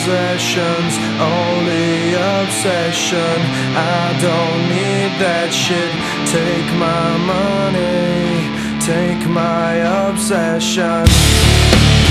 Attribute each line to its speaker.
Speaker 1: possessions, only obsession. I don't need that shit. Take my money, take my obsession.